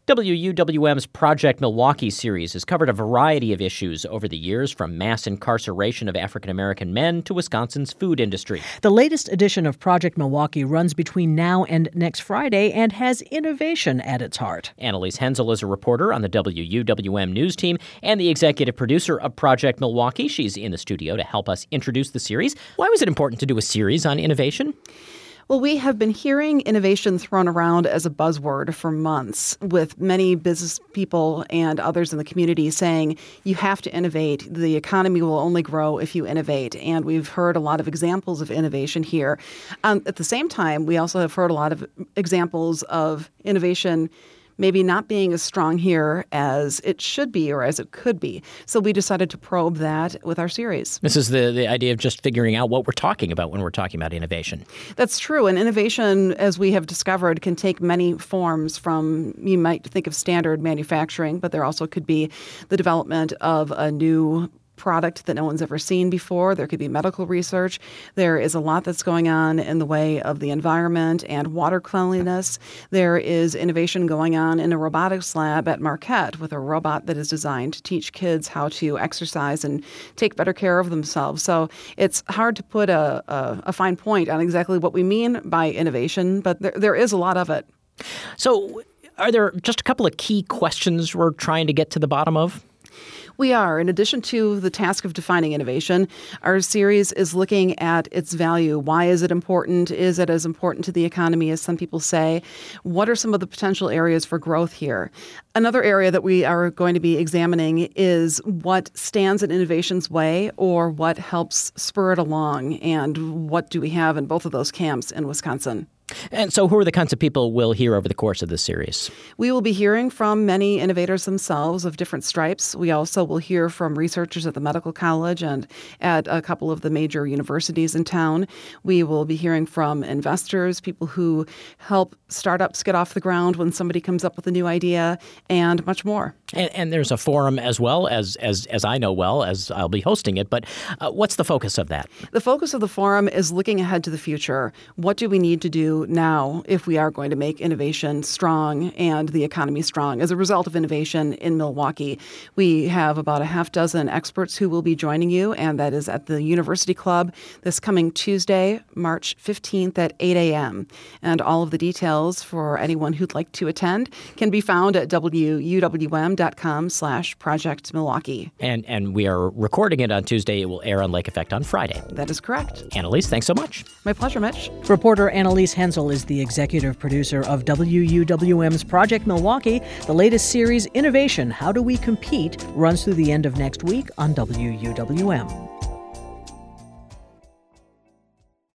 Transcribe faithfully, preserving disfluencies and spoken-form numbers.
W U W M's Project Milwaukee series has covered a variety of issues over the years, from mass incarceration of African-American men to Wisconsin's food industry. The latest edition of Project Milwaukee runs between now and next Friday and has innovation at its heart. Annalise Hensel is a reporter on the W U W M news team and the executive producer of Project Milwaukee. She's in the studio to help us introduce the series. Why was it important to do a series on innovation? Well, we have been hearing innovation thrown around as a buzzword for months, with many business people and others in the community saying you have to innovate. The economy will only grow if you innovate. And we've heard a lot of examples of innovation here. Um, at the same time, we also have heard a lot of examples of innovation maybe not being as strong here as it should be or as it could be. So we decided to probe that with our series. This is the, the idea of just figuring out what we're talking about when we're talking about innovation. That's true. And innovation, as we have discovered, can take many forms. From, you might think of standard manufacturing, but there also could be the development of a new product that no one's ever seen before. There could be medical research. There is a lot that's going on in the way of the environment and water cleanliness. There is innovation going on in a robotics lab at Marquette with a robot that is designed to teach kids how to exercise and take better care of themselves. So it's hard to put a, a, a fine point on exactly what we mean by innovation, but there, there is a lot of it. So are there just a couple of key questions we're trying to get to the bottom of? We are. In addition to the task of defining innovation, our series is looking at its value. Why is it important? Is it as important to the economy as some people say? What are some of the potential areas for growth here? Another area that we are going to be examining is what stands in innovation's way or what helps spur it along, and what do we have in both of those camps in Wisconsin. And so who are the kinds of people we'll hear over the course of this series? We will be hearing from many innovators themselves of different stripes. We also will hear from researchers at the medical college and at a couple of the major universities in town. We will be hearing from investors, people who help startups get off the ground when somebody comes up with a new idea, and much more. And, and there's a forum as well, as, as, as I know well, as I'll be hosting it. But uh, what's the focus of that? The focus of the forum is looking ahead to the future. What do we need to do now if we are going to make innovation strong and the economy strong as a result of innovation in Milwaukee? We have about a half dozen experts who will be joining you, and that is at the University Club this coming Tuesday, March fifteenth at eight a.m. And all of the details for anyone who'd like to attend can be found at W U W M dot com slash Project Milwaukee. And, and we are recording it on Tuesday. It will air on Lake Effect on Friday. That is correct. Annalise, thanks so much. My pleasure, Mitch. Reporter Annalise Hensel is the executive producer of W U W M's Project Milwaukee. The latest series, Innovation, How Do We Compete?, runs through the end of next week on W U W M.